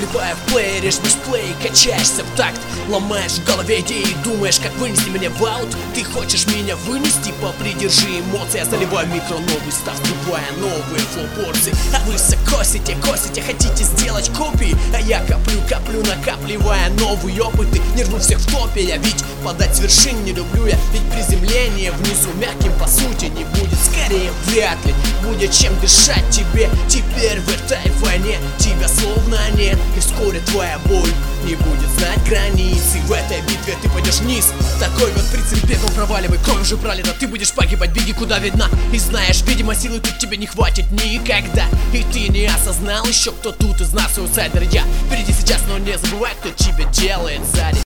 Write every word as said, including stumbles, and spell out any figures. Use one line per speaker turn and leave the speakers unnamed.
Залипая в плеере, жмешь плей, качаешься в такт. Ломаешь в голове идеи, думаешь, как вынести меня в аут. Ты хочешь меня вынести, попридержи эмоции. Я заливаю микро новый став, вступая новые флоу-порции. А вы косите, косите, хотите сделать копии. А я коплю, коплю, накапливая новые опыты. Не рву всех в топе, я ведь подать с вершин не люблю я. Ведь приземление внизу мягким по сути не будет. Скорее вряд ли будет чем дышать тебе. Теперь в этой войне тебя словно нет. И вскоре твоя боль не будет знать границ. И в этой битве ты пойдешь вниз. Такой вот принцип, бегом проваливай, кровь уже пролита. Ты будешь погибать, беги куда видно. И знаешь, видимо силы тут тебе не хватит никогда. И ты не осознал еще, кто тут из нас аутсайдер. Я впереди сейчас, но не забывай, кто тебя делает сзади.